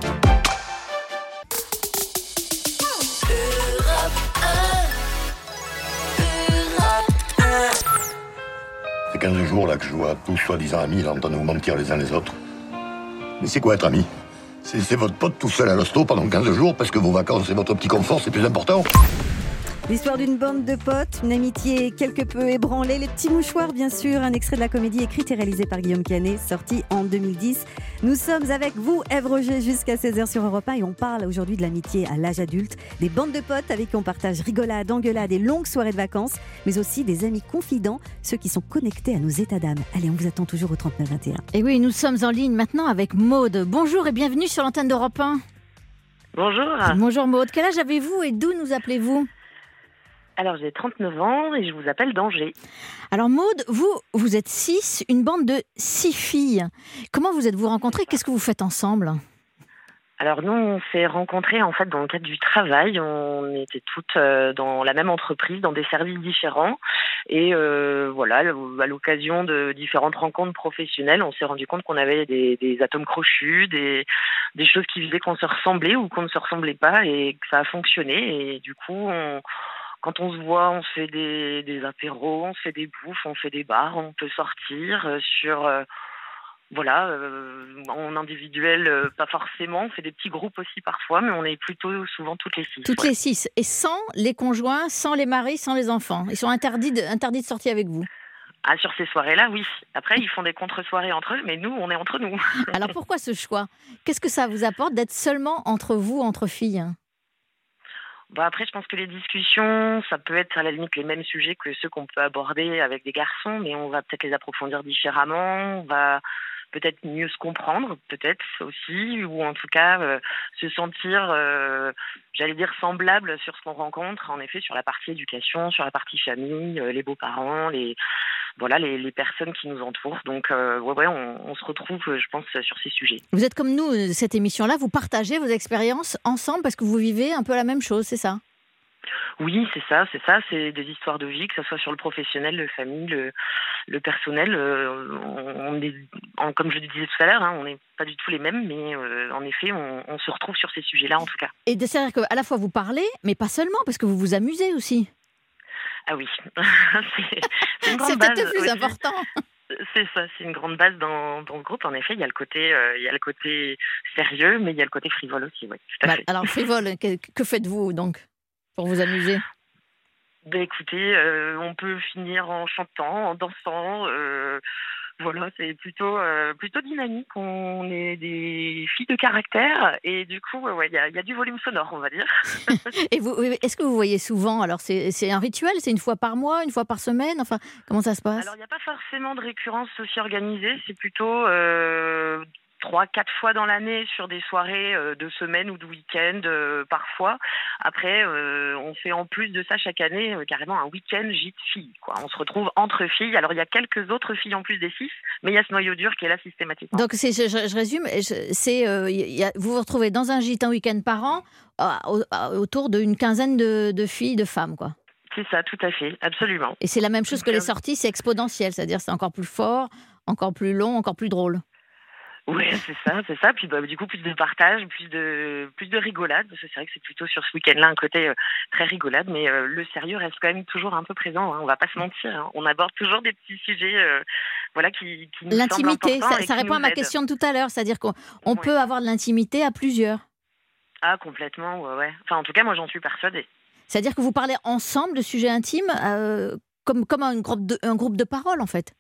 C'est quinze jours là que je vois tous soi-disant amis là, en train de vous mentir les uns les autres. Mais c'est quoi être ami ? c'est, c'est votre pote tout seul à l'hosto pendant quinze jours parce que vos vacances et votre petit confort c'est plus important ? L'histoire d'une bande de potes, une amitié quelque peu ébranlée, les petits mouchoirs bien sûr, un extrait de la comédie écrite et réalisée par Guillaume Canet, sorti en deux mille dix. Nous sommes avec vous, Ève Roger, jusqu'à seize heures sur Europe un et on parle aujourd'hui de l'amitié à l'âge adulte, des bandes de potes avec qui on partage rigolade, engueulade et longues soirées de vacances, mais aussi des amis confidents, ceux qui sont connectés à nos états d'âme. Allez, on vous attend toujours au trente-neuf vingt et un. Et oui, nous sommes en ligne maintenant avec Maude. Bonjour et bienvenue sur l'antenne d'Europe un. Bonjour. Bonjour Maude, quel âge avez-vous et d'où nous appelez-vous ? Alors j'ai trente-neuf ans et je vous appelle d'Angers. Alors Maude, vous, vous êtes six, une bande de six filles. Comment vous êtes-vous rencontrées ? Qu'est-ce que vous faites ensemble ? Alors nous, on s'est rencontrés en fait dans le cadre du travail. On était toutes euh, dans la même entreprise, dans des services différents. Et euh, voilà, à l'occasion de différentes rencontres professionnelles, on s'est rendu compte qu'on avait des, des atomes crochus, des, des choses qui faisaient qu'on se ressemblait ou qu'on ne se ressemblait pas et que ça a fonctionné. Et du coup, on... Quand on se voit, on fait des, des apéros, on fait des bouffes, on fait des bars, on peut sortir euh, sur, euh, voilà, euh, en individuel, euh, pas forcément. On fait des petits groupes aussi parfois, mais on est plutôt souvent toutes les six. Toutes ouais. les six. Et sans les conjoints, sans les maris, sans les enfants. Ils sont interdits de, interdits de sortir avec vous. Ah, sur ces soirées-là, oui. Après, ils font des contre-soirées entre eux, mais nous, on est entre nous. Alors pourquoi ce choix ? Qu'est-ce que ça vous apporte d'être seulement entre vous, entre filles ? Bon, après, je pense que les discussions, ça peut être à la limite les mêmes sujets que ceux qu'on peut aborder avec des garçons, mais on va peut-être les approfondir différemment, on va peut-être mieux se comprendre, peut-être aussi, ou en tout cas euh, se sentir, euh, j'allais dire, semblable sur ce qu'on rencontre, en effet, sur la partie éducation, sur la partie famille, euh, les beaux-parents, les... Voilà, les, les personnes qui nous entourent. Donc, euh, ouais, ouais, on, on se retrouve, je pense, sur ces sujets. Vous êtes comme nous, cette émission-là, vous partagez vos expériences ensemble parce que vous vivez un peu la même chose, c'est ça ? Oui, c'est ça, c'est ça. C'est des histoires de vie, que ce soit sur le professionnel, le famille, le, le personnel. Euh, on, on est, en, comme je le disais tout à l'heure, hein, on n'est pas du tout les mêmes, mais euh, en effet, on, on se retrouve sur ces sujets-là, en tout cas. Et c'est-à-dire qu'à la fois vous parlez, mais pas seulement, parce que vous vous amusez aussi. Ah oui, c'est, c'est une grande c'est base. peut-être le plus aussi. important. C'est ça, c'est une grande base dans, dans le groupe. En effet, il y a le côté, euh, il y a le côté sérieux, mais il y a le côté frivole aussi, oui. Tout à bah, fait. Alors frivole, que, que faites-vous donc pour vous amuser ? Ben écoutez, euh, on peut finir en chantant, en dansant. Euh, voilà, c'est plutôt euh, plutôt dynamique. On est des filles de caractère et du coup, il ouais, y, a, y a du volume sonore, on va dire. Et vous, est-ce que vous voyez souvent ? Alors c'est, c'est un rituel, c'est une fois par mois, une fois par semaine. Enfin, comment ça se passe ? Alors il n'y a pas forcément de récurrence aussi organisée. C'est plutôt euh, trois, quatre fois dans l'année sur des soirées euh, de semaine ou de week-end euh, parfois. Après, euh, on fait en plus de ça chaque année euh, carrément un week-end gîte filles. Quoi. On se retrouve entre filles. Alors il y a quelques autres filles en plus des six, mais il y a ce noyau dur qui est là systématiquement. Donc c'est, je, je résume, c'est euh, y a, vous vous retrouvez dans un gîte un week-end par an euh, autour d'une quinzaine de, de filles, de femmes, quoi. C'est ça, tout à fait, absolument. Et c'est la même chose que les sorties, c'est exponentiel, c'est-à-dire c'est encore plus fort, encore plus long, encore plus drôle. Oui, c'est ça, c'est ça. Puis bah, du coup, plus de partage, plus de plus de rigolade. Parce que c'est vrai que c'est plutôt sur ce week-end-là un côté euh, très rigolade, mais euh, le sérieux reste quand même toujours un peu présent. Hein, on va pas se mentir. Hein. On aborde toujours des petits sujets, euh, voilà, qui, qui nous l'intimité, semblent importants ça, et ça qui répond à nous ma aident. question de tout à l'heure, c'est-à-dire qu'on on Ouais. peut avoir de l'intimité à plusieurs. Ah, complètement, ouais, ouais. Enfin, en tout cas, moi, j'en suis persuadée. C'est-à-dire que vous parlez ensemble de sujets intimes, euh, comme comme un groupe de un groupe de parole en fait.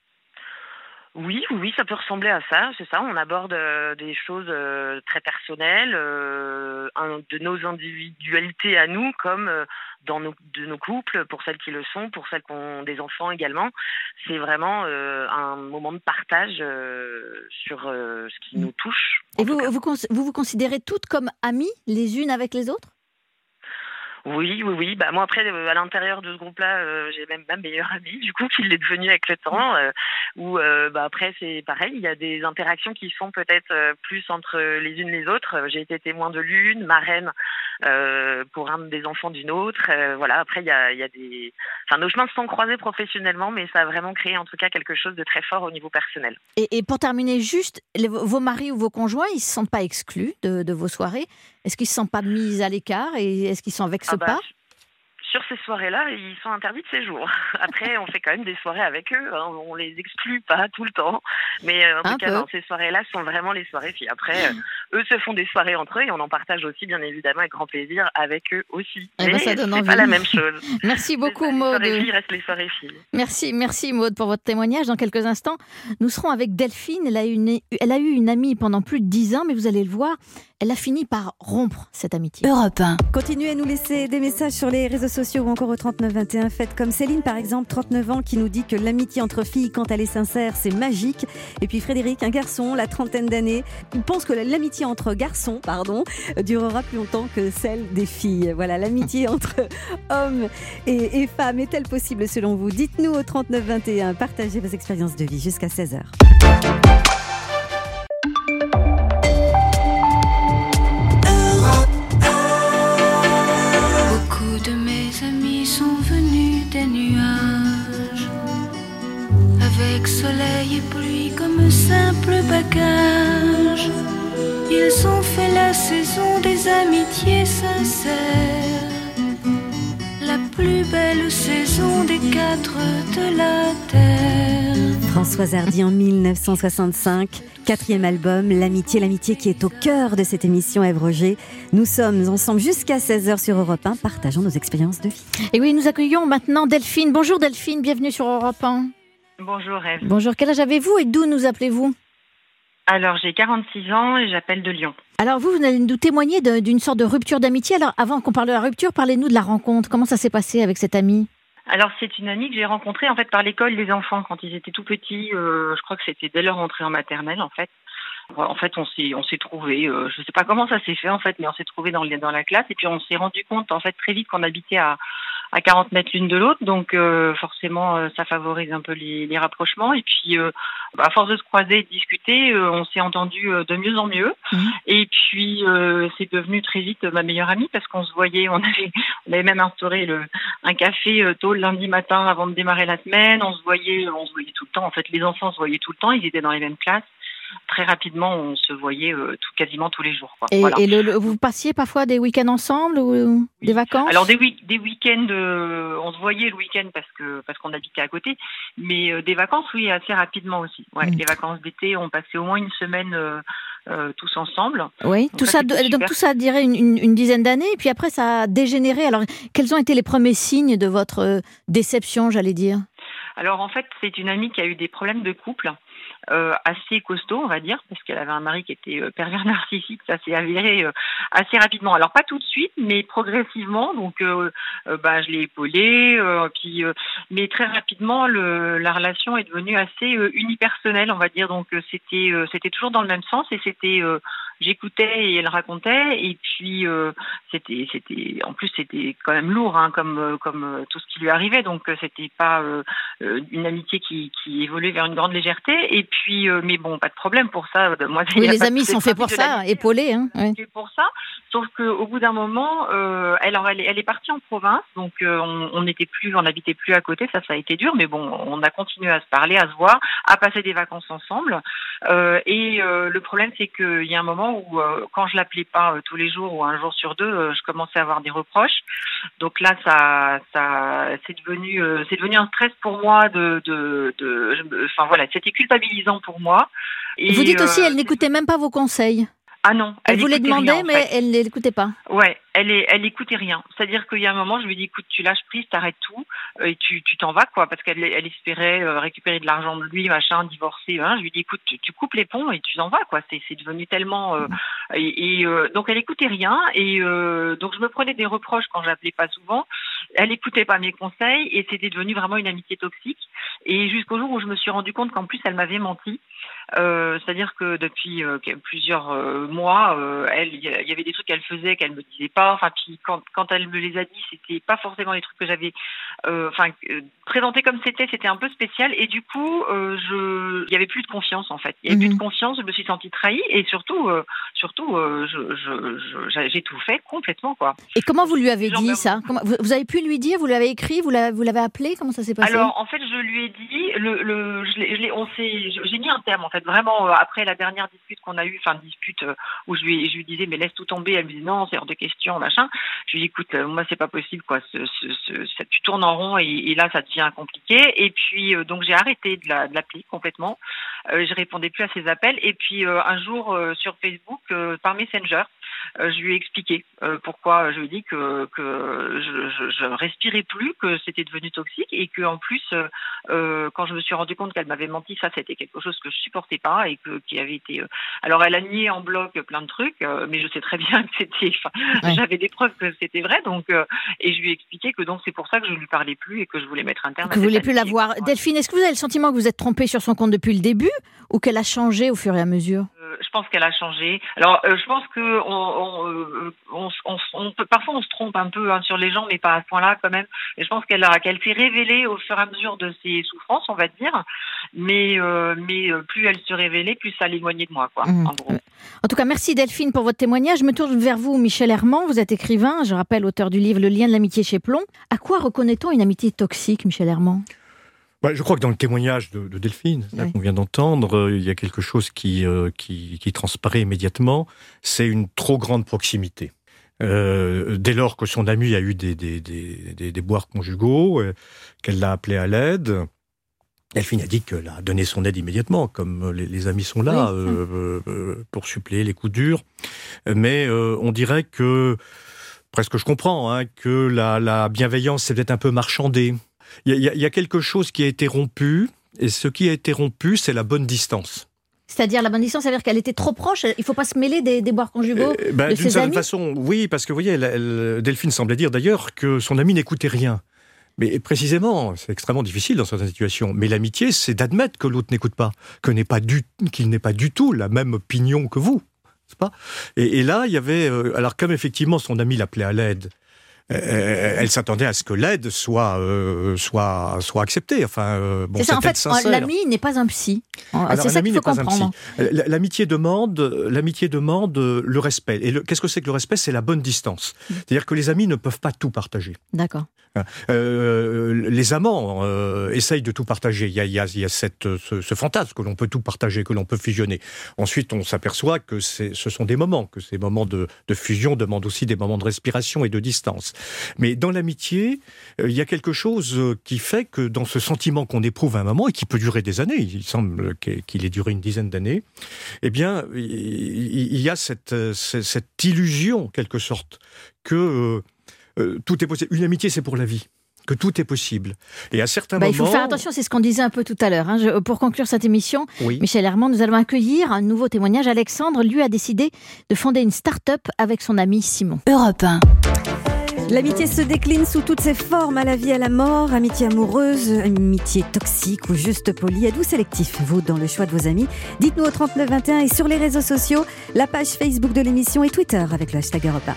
Oui, oui, oui, ça peut ressembler à ça, c'est ça. On aborde euh, des choses euh, très personnelles, euh, un, de nos individualités à nous, comme euh, dans nos, de nos couples, pour celles qui le sont, pour celles qui ont des enfants également. C'est vraiment euh, un moment de partage euh, sur euh, ce qui nous touche. Et vous vous, cons- vous vous considérez toutes comme amies les unes avec les autres ? Oui, oui, oui. Bah, moi, après, euh, à l'intérieur de ce groupe-là, euh, j'ai même ma meilleure amie, du coup, qui l'est devenue avec le temps. Euh, où, euh, bah, après, c'est pareil, il y a des interactions qui sont peut-être euh, plus entre les unes les autres. J'ai été témoin de l'une, marraine euh, pour un des enfants d'une autre. Euh, voilà, après, il y a, il y a des... Enfin, nos chemins se sont croisés professionnellement, mais ça a vraiment créé, en tout cas, quelque chose de très fort au niveau personnel. Et, et pour terminer, juste, les- vos maris ou vos conjoints, ils ne se sentent pas exclus de, de vos soirées ? Est-ce qu'ils ne se sentent pas mis à l'écart et est-ce qu'ils s'en vexent Ah bah, pas ? Sur ces soirées-là, ils sont interdits de séjour. Après, on fait quand même des soirées avec eux. Hein. On les exclut pas tout le temps. Mais euh, en Un tout cas, peu. non, ces soirées-là sont vraiment les soirées filles. Après, euh, eux se font des soirées entre eux et on en partage aussi, bien évidemment, avec grand plaisir avec eux aussi. Eh Mais ben, ça donne c'est envie. pas la même chose. Merci beaucoup, Les Maud. soirées filles restent les soirées filles. Merci, merci Maud pour votre témoignage. Dans quelques instants, nous serons avec Delphine. Elle a, une, elle a eu une amie pendant plus de dix ans, mais vous allez le voir, elle a fini par rompre cette amitié. Europe un. Continuez à nous laisser des messages sur les réseaux sociaux ou encore au trente-neuf vingt et un. Faites comme Céline, par exemple, trente-neuf ans, qui nous dit que l'amitié entre filles, quand elle est sincère, c'est magique. Et puis Frédéric, un garçon, la trentaine d'années, il pense que l'amitié entre garçons, pardon, durera plus longtemps que celle des filles. Voilà, l'amitié entre hommes et, et femmes est-elle possible selon vous? Dites-nous au trente-neuf vingt et un. Partagez vos expériences de vie jusqu'à seize heures. Beaucoup de mes amis sont venus des nuages, avec soleil et pluie comme simple bagage. Ils ont fait la saison des amitiés sincères, la plus belle saison des quatre de la terre. Françoise Hardy en mille neuf cent soixante-cinq, quatrième album, L'amitié, l'amitié qui est au cœur de cette émission, Ève Roger. Nous sommes ensemble jusqu'à seize heures sur Europe un, partageons nos expériences de vie. Et oui, nous accueillons maintenant Delphine. Bonjour Delphine, bienvenue sur Europe un. Bonjour Ève. Bonjour, quel âge avez-vous et d'où nous appelez-vous? Alors j'ai quarante-six ans et j'appelle de Lyon. Alors vous, vous allez nous témoigner de, d'une sorte de rupture d'amitié. Alors avant qu'on parle de la rupture, parlez-nous de la rencontre. Comment ça s'est passé avec cette amie? Alors c'est une amie que j'ai rencontrée en fait par l'école des enfants quand ils étaient tout petits. Euh, je crois que c'était dès leur entrée en maternelle en fait. En fait, on s'est on s'est trouvés. Euh, je sais pas comment ça s'est fait en fait, mais on s'est trouvés dans le, dans la classe et puis on s'est rendu compte en fait très vite qu'on habitait à à quarante mètres l'une de l'autre, donc euh, forcément euh, ça favorise un peu les, les rapprochements. Et puis euh, à force de se croiser et de discuter, euh, on s'est entendu euh, de mieux en mieux. Mmh. Et puis euh, c'est devenu très vite ma meilleure amie parce qu'on se voyait, on avait on avait même instauré le un café euh, tôt le lundi matin avant de démarrer la semaine. On se voyait, on se voyait tout le temps. En fait, les enfants se voyaient tout le temps. Ils étaient dans les mêmes classes. Très rapidement, on se voyait euh, tout, quasiment tous les jours. Quoi. Et, voilà. et le, le, vous passiez parfois des week-ends ensemble ou oui. Des vacances? Alors des, week- des week-ends, euh, on se voyait le week-end parce que parce qu'on habitait à côté, mais euh, des vacances, oui, assez rapidement aussi. Ouais, mmh. Les vacances d'été, on passait au moins une semaine euh, euh, tous ensemble. Oui, donc tout ça, ça donc tout ça dirait une, une, une dizaine d'années, et puis après ça a dégénéré. Alors quels ont été les premiers signes de votre euh, déception, j'allais dire? Alors en fait, c'est une amie qui a eu des problèmes de couple. Euh, assez costaud, on va dire, parce qu'elle avait un mari qui était euh, pervers narcissique, ça s'est avéré euh, assez rapidement. Alors pas tout de suite, mais progressivement. Donc, euh, euh, bah, je l'ai épaulée, euh, puis, euh, mais très rapidement, le, la relation est devenue assez euh, unipersonnelle, on va dire. Donc, euh, c'était, euh, c'était toujours dans le même sens et c'était, euh, j'écoutais et elle racontait. Et puis, euh, c'était, c'était, en plus, c'était quand même lourd, hein, comme, euh, comme euh, tout ce qui lui arrivait. Donc, euh, c'était pas euh, une amitié qui, qui évoluait vers une grande légèreté. Et puis Puis, euh, mais bon, pas de problème pour ça. Moi, oui, les amis sont faits pour ça, épaulés. Hein, oui. Pour ça, sauf qu'au bout d'un moment, euh, elle, elle, elle est partie en province, donc euh, on, on n'était plus, on n'habitait plus à côté. Ça, ça a été dur, mais bon, on a continué à se parler, à se voir, à passer des vacances ensemble. Euh, et euh, le problème, c'est qu'il y a un moment où, euh, quand je l'appelais pas euh, tous les jours ou un jour sur deux, euh, je commençais à avoir des reproches. Donc là, ça, ça, c'est devenu, euh, c'est devenu un stress pour moi de, de, de, de enfin voilà, c'était culpabilisant pour moi. Et vous dites aussi, euh, elle n'écoutait même pas vos conseils. Ah non, elle, elle vous les demandait, rien, mais en fait. Elle ne l'écoutait pas. Ouais, elle est, elle écoutait rien. C'est-à-dire qu'il y a un moment, je lui dis, écoute, tu lâches prise, t'arrêtes tout, et tu, tu t'en vas, quoi, parce qu'elle, elle espérait euh, récupérer de l'argent de lui, machin, divorcer. Hein. Je lui dis, écoute, tu, tu coupes les ponts et tu t'en vas, quoi. C'est, c'est devenu tellement. Euh, et, et euh, donc elle écoutait rien, et euh, donc je me prenais des reproches quand j'appelais pas souvent. Elle écoutait pas mes conseils, et c'était devenu vraiment une amitié toxique. Et jusqu'au jour où je me suis rendu compte qu'en plus elle m'avait menti. Euh, c'est-à-dire que depuis euh, plusieurs euh, mois, euh, elle, il y avait des trucs qu'elle faisait qu'elle me disait pas. Enfin, puis quand quand elle me les a dit, c'était pas forcément les trucs que j'avais, euh, enfin, euh, présenté comme c'était, c'était un peu spécial. Et du coup, euh, je, il y avait plus de confiance en fait. Il y avait mmh. plus de confiance. Je me suis sentie trahie et surtout, euh, surtout, euh, je, je, je, j'ai tout fait complètement quoi. Et comment vous lui avez dit ça? Comment, vous, vous avez pu lui dire, vous l'avez écrit, vous l'avez, vous l'avez appelé, comment ça s'est passé? Alors, en fait, je lui ai dit, le, le, je l'ai, je l'ai, on s'est, j'ai mis un terme, en fait, vraiment, euh, après la dernière dispute qu'on a eue, enfin, dispute euh, où je lui, je lui disais, mais laisse tout tomber, elle me dit, non, c'est hors de question, machin. Je lui ai dit, écoute, euh, moi, c'est pas possible, quoi, ce, ce, ce, ce, tu tournes en rond et, et là, ça devient compliqué. Et puis, euh, donc, j'ai arrêté de, la, de l'appeler complètement. Euh, je répondais plus à ses appels. Et puis, euh, un jour, euh, sur Facebook, euh, par Messenger, Euh, je lui ai expliqué euh, pourquoi. Je lui ai dit que, que je, je, je respirais plus, que c'était devenu toxique et que en plus, euh, euh, quand je me suis rendu compte qu'elle m'avait menti, ça c'était quelque chose que je supportais pas et que qui avait été. Euh... Alors elle a nié en bloc plein de trucs, euh, mais je sais très bien que c'était. Ouais. J'avais des preuves que c'était vrai, donc euh, et je lui ai expliqué que donc c'est pour ça que je lui parlais plus et que je voulais mettre un terme. Que vous voulez plus la voir. Delphine, est-ce que vous avez le sentiment que vous êtes trompée sur son compte depuis le début ou qu'elle a changé au fur et à mesure? Je pense qu'elle a changé. Alors, euh, je pense que on, on, euh, on, on, on peut, parfois on se trompe un peu hein, sur les gens, mais pas à ce point-là quand même. Et je pense qu'elle a, qu'elle s'est révélée au fur et à mesure de ses souffrances, on va dire. Mais, euh, mais plus elle se révélait, plus ça l'éloignait de moi, quoi. Mmh. En gros. En tout cas, merci Delphine pour votre témoignage. Je me tourne vers vous, Michel Herman. Vous êtes écrivain, je rappelle, auteur du livre Le lien de l'amitié chez Plomb. À quoi reconnaît-on une amitié toxique, Michel Herman? Ouais, je crois que dans le témoignage de, de Delphine, oui. qu'on vient d'entendre, euh, il y a quelque chose qui, euh, qui, qui transparaît immédiatement, c'est une trop grande proximité. Euh, dès lors que son ami a eu des, des, des, des, des boires conjugaux, euh, qu'elle l'a appelé à l'aide, Delphine a dit qu'elle a donné son aide immédiatement, comme les, les amis sont là oui. euh, euh, pour suppléer les coups durs. Mais euh, on dirait que, presque je comprends, hein, que la, la bienveillance s'est peut-être un peu marchandée. Il y, y, y a quelque chose qui a été rompu, et ce qui a été rompu, c'est la bonne distance. C'est-à-dire la bonne distance, c'est-à-dire qu'elle était trop proche, il ne faut pas se mêler des, des boires conjugaux euh, ben, de d'une ses certaine amis. façon, oui, parce que vous voyez, elle, elle, Delphine semblait dire d'ailleurs que son ami n'écoutait rien. Mais précisément, c'est extrêmement difficile dans certaines situations. Mais l'amitié, c'est d'admettre que l'autre n'écoute pas, que n'est pas du, qu'il n'est pas du tout la même opinion que vous. C'est pas et, et là, il y avait... Euh, alors comme effectivement son ami l'appelait à l'aide, Euh, elle s'attendait à ce que l'aide soit euh, soit soit acceptée. Enfin, euh, bon, c'est ça. En fait, sincère. L'ami n'est pas un psy. Alors, c'est ça qu'il faut comprendre. L'amitié demande, l'amitié demande le respect. Et le, qu'est-ce que c'est que le respect? C'est la bonne distance. C'est-à-dire que les amis ne peuvent pas tout partager. D'accord. Euh, les amants euh, essayent de tout partager. Il y a, il y a, il y a cette, ce, ce fantasme que l'on peut tout partager, que l'on peut fusionner. Ensuite, on s'aperçoit que c'est, ce sont des moments, que ces moments de, de fusion demandent aussi des moments de respiration et de distance. Mais dans l'amitié, euh, il y a quelque chose qui fait que dans ce sentiment qu'on éprouve à un moment, et qui peut durer des années, il semble qu'il ait duré une dizaine d'années, eh bien, il y a cette, cette, cette illusion, en quelque sorte, que euh, euh, tout est possible. Une amitié, c'est pour la vie. Que tout est possible. Et à certains bah, moments... Il faut faire attention, c'est ce qu'on disait un peu tout à l'heure. Hein. Je, pour conclure cette émission, oui. Michel Herman, nous allons accueillir un nouveau témoignage. Alexandre, lui, a décidé de fonder une start-up avec son ami Simon. Europe un. L'amitié se décline sous toutes ses formes, à la vie, à la mort, amitié amoureuse, amitié toxique ou juste polie. Êtes-vous sélectif, vous, dans le choix de vos amis? Dites-nous au trente-neuf vingt et un et sur les réseaux sociaux, la page Facebook de l'émission et Twitter avec le hashtag Europe un.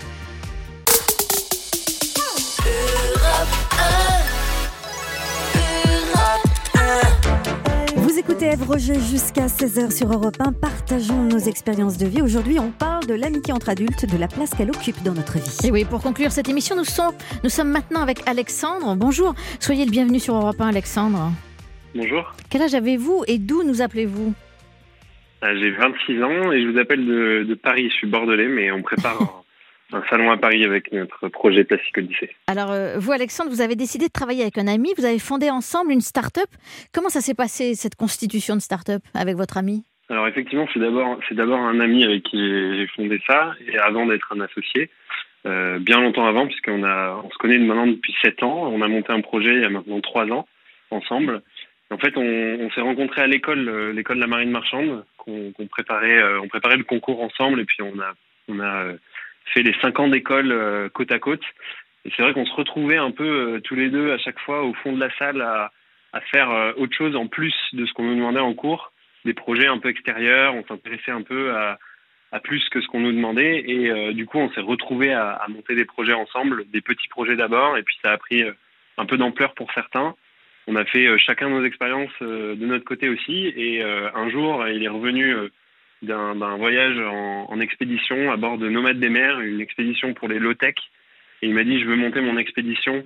Vous écoutez Ève Roger jusqu'à seize heures sur Europe un. Partageons nos expériences de vie. Aujourd'hui, on parle de l'amitié entre adultes, de la place qu'elle occupe dans notre vie. Et oui, pour conclure cette émission, nous sommes, nous sommes maintenant avec Alexandre. Bonjour, soyez le bienvenu sur Europe un, Alexandre. Bonjour. Quel âge avez-vous et d'où nous appelez-vous? J'ai vingt-six ans et je vous appelle de, de Paris. Je suis bordelais, mais on prépare un, un salon à Paris avec notre projet Plastique Odyssée. Alors, euh, vous, Alexandre, vous avez décidé de travailler avec un ami. Vous avez fondé ensemble une start-up. Comment ça s'est passé, cette constitution de start-up avec votre ami? Alors, effectivement, c'est d'abord, c'est d'abord un ami avec qui j'ai fondé ça, et avant d'être un associé. Euh, bien longtemps avant, puisqu'on a, on se connaît maintenant depuis sept ans. On a monté un projet il y a maintenant trois ans ensemble. En fait, on, on s'est rencontrés à l'école, euh, l'école de la marine marchande, qu'on, qu'on préparait, euh, on préparait le concours ensemble, et puis on a, on a euh, fait les cinq ans d'école euh, côte à côte. Et c'est vrai qu'on se retrouvait un peu euh, tous les deux à chaque fois au fond de la salle à, à faire euh, autre chose en plus de ce qu'on nous demandait en cours, des projets un peu extérieurs. On s'intéressait un peu à, à plus que ce qu'on nous demandait, et euh, du coup, on s'est retrouvés à, à monter des projets ensemble, des petits projets d'abord, et puis ça a pris euh, un peu d'ampleur pour certains. On a fait euh, chacun nos expériences euh, de notre côté aussi, et euh, un jour, il est revenu euh, d'un, d'un voyage en, en expédition à bord de Nomades des mers, une expédition pour les low-tech, et il m'a dit « je veux monter mon expédition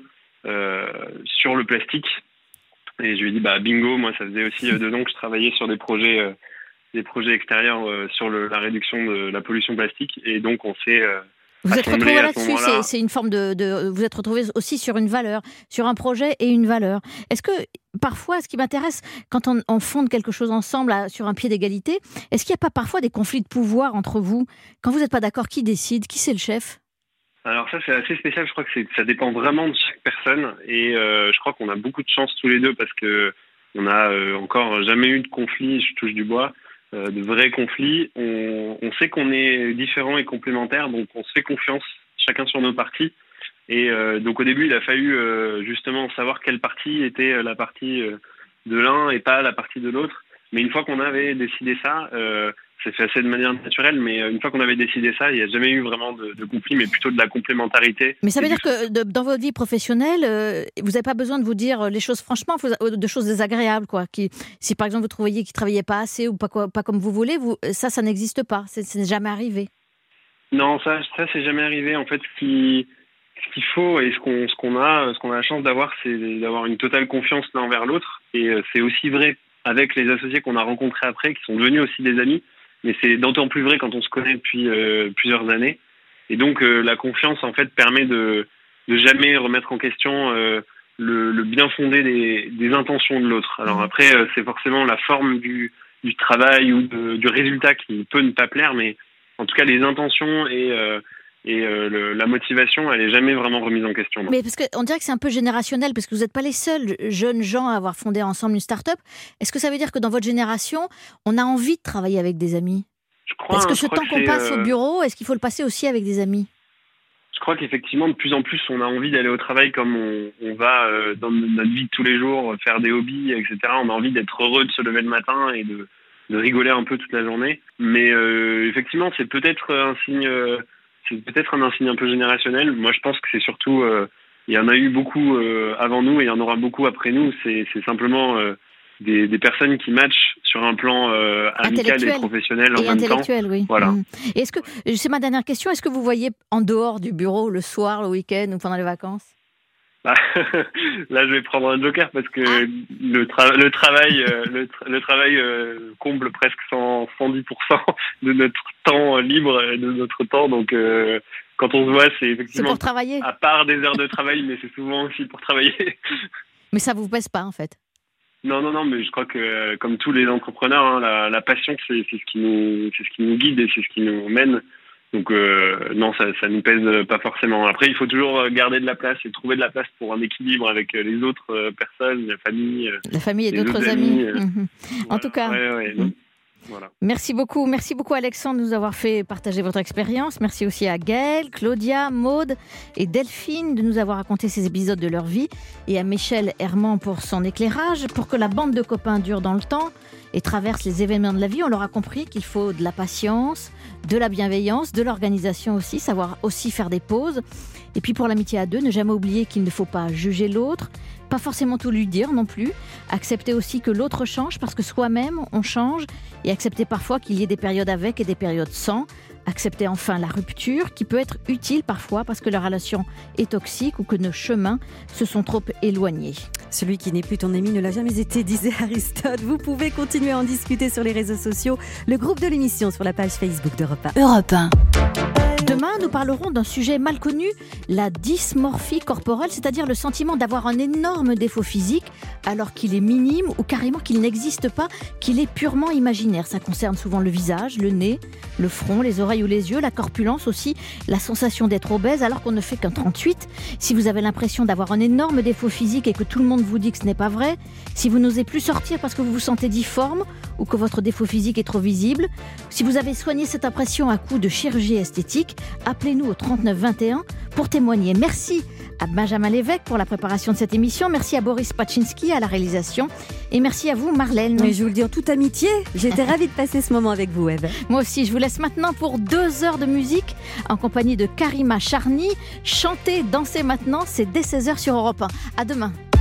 euh, sur le plastique. Et je lui ai dit, bah, bingo, moi, ça faisait aussi euh, deux ans que je travaillais sur des projets, euh, des projets extérieurs euh, sur le, la réduction de la pollution plastique. Et donc, on s'est euh, Vous êtes assemblés retrouvé à là-dessus, ce moment-là. c'est, c'est une forme de, de... Vous êtes retrouvé aussi sur une valeur, sur un projet et une valeur. Est-ce que, parfois, ce qui m'intéresse, quand on, on fonde quelque chose ensemble là, sur un pied d'égalité, est-ce qu'il n'y a pas parfois des conflits de pouvoir entre vous ? Quand vous n'êtes pas d'accord, qui décide ? Qui c'est le chef ? Alors ça, c'est assez spécial. Je crois que c'est, ça dépend vraiment de chaque personne. Et euh, je crois qu'on a beaucoup de chance tous les deux parce que on n'a euh, encore jamais eu de conflit, je touche du bois, euh, de vrais conflits. On, on sait qu'on est différents et complémentaires, donc on se fait confiance, chacun sur nos parties. Et euh, donc au début, il a fallu euh, justement savoir quelle partie était la partie euh, de l'un et pas la partie de l'autre. Mais une fois qu'on avait décidé ça, euh, c'est fait assez de manière naturelle, mais une fois qu'on avait décidé ça, il n'y a jamais eu vraiment de, de conflit, mais plutôt de la complémentarité. Mais ça veut dire que de, dans votre vie professionnelle, euh, vous n'avez pas besoin de vous dire les choses franchement, de choses désagréables, quoi. Qui, si par exemple vous trouviez qu'il ne travaillait pas assez ou pas, quoi, pas comme vous voulez, vous, ça, ça n'existe pas. C'est, ça n'est jamais arrivé. Non, ça, ça c'est jamais arrivé. En fait, ce qui, ce qu'il faut et ce qu'on, ce qu'on a, ce qu'on a la chance d'avoir, c'est d'avoir une totale confiance l'un envers l'autre. Et c'est aussi vrai avec les associés qu'on a rencontrés après, qui sont devenus aussi des amis. Mais c'est d'autant plus vrai quand on se connaît depuis euh, plusieurs années. Et donc, euh, la confiance, en fait, permet de, de jamais remettre en question euh, le, le bien fondé des, des intentions de l'autre. Alors après, euh, c'est forcément la forme du, du travail ou de, du résultat qui peut ne pas plaire, mais en tout cas, les intentions et, euh, et euh, le, la motivation, elle n'est jamais vraiment remise en question. Non. Mais parce qu'on dirait que c'est un peu générationnel, parce que vous n'êtes pas les seuls jeunes gens à avoir fondé ensemble une start-up. Est-ce que ça veut dire que dans votre génération, on a envie de travailler avec des amis ? Je crois, Est-ce que je ce crois temps que qu'on passe euh... au bureau, est-ce qu'il faut le passer aussi avec des amis ? Je crois qu'effectivement, de plus en plus, on a envie d'aller au travail comme on, on va euh, dans notre vie de tous les jours, faire des hobbies, et cetera. On a envie d'être heureux de se lever le matin et de, de rigoler un peu toute la journée. Mais euh, effectivement, c'est peut-être un signe... Euh, C'est peut-être un signe un peu générationnel. Moi, je pense que c'est surtout... Euh, il y en a eu beaucoup euh, avant nous et il y en aura beaucoup après nous. C'est, c'est simplement euh, des, des personnes qui matchent sur un plan euh, amical et professionnel en et même temps. Oui. Voilà. Mmh. Et est-ce que, c'est ma dernière question, est-ce que vous voyez en dehors du bureau, le soir, le week-end ou pendant les vacances ? Bah, là, je vais prendre un joker parce que ah. le, tra- le travail, euh, le, tra- le travail euh, comble presque cent, cent dix pour cent de notre temps libre et de notre temps. Donc, euh, quand on se voit, c'est effectivement... C'est pour travailler. À part des heures de travail, mais c'est souvent aussi pour travailler. Mais ça vous pèse pas, en fait ? Non, non, non, mais je crois que, comme tous les entrepreneurs, hein, la, la passion, c'est, c'est, ce qui nous, c'est ce qui nous guide et c'est ce qui nous mène. Donc euh, non, ça ça nous pèse pas forcément. Après, il faut toujours garder de la place et trouver de la place pour un équilibre avec les autres euh, personnes, la famille. Euh, la famille et d'autres amis. amis euh, mmh. voilà. En tout cas. Ouais, ouais, mmh. Voilà. Merci beaucoup, merci beaucoup Alexandre de nous avoir fait partager votre expérience. Merci aussi à Gaëlle, Claudia, Maude et Delphine de nous avoir raconté ces épisodes de leur vie et à Michel Herman pour son éclairage. Pour que la bande de copains dure dans le temps et traverse les événements de la vie, on leur a compris qu'il faut de la patience, de la bienveillance, de l'organisation aussi, savoir aussi faire des pauses. Et puis pour l'amitié à deux, ne jamais oublier qu'il ne faut pas juger l'autre, pas forcément tout lui dire non plus, accepter aussi que l'autre change parce que soi-même on change et accepter parfois qu'il y ait des périodes avec et des périodes sans. Accepter enfin la rupture qui peut être utile parfois parce que la relation est toxique ou que nos chemins se sont trop éloignés. Celui qui n'est plus ton ami ne l'a jamais été, disait Aristote. Vous pouvez continuer à en discuter sur les réseaux sociaux, le groupe de l'émission sur la page Facebook d'Europe un. Europe un. Demain, nous parlerons d'un sujet mal connu, la dysmorphie corporelle, c'est-à-dire le sentiment d'avoir un énorme défaut physique alors qu'il est minime ou carrément qu'il n'existe pas, qu'il est purement imaginaire. Ça concerne souvent le visage, le nez, le front, les oreilles ou les yeux, la corpulence aussi, la sensation d'être obèse alors qu'on ne fait qu'un trente-huit. Si vous avez l'impression d'avoir un énorme défaut physique et que tout le monde vous dit que ce n'est pas vrai, si vous n'osez plus sortir parce que vous vous sentez difforme ou que votre défaut physique est trop visible, si vous avez soigné cette impression à coup de chirurgie esthétique, appelez-nous au trente-neuf vingt et un pour témoigner. Merci à Benjamin Lévesque pour la préparation de cette émission. Merci à Boris Paczynski à la réalisation. Et merci à vous, Marlène. Mais je vous le dis en toute amitié, j'étais ravie de passer ce moment avec vous, Eve. Moi aussi, je vous laisse maintenant pour deux heures de musique en compagnie de Karima Charny. Chantez, dansez maintenant, c'est dès seize heures sur Europe un. À demain.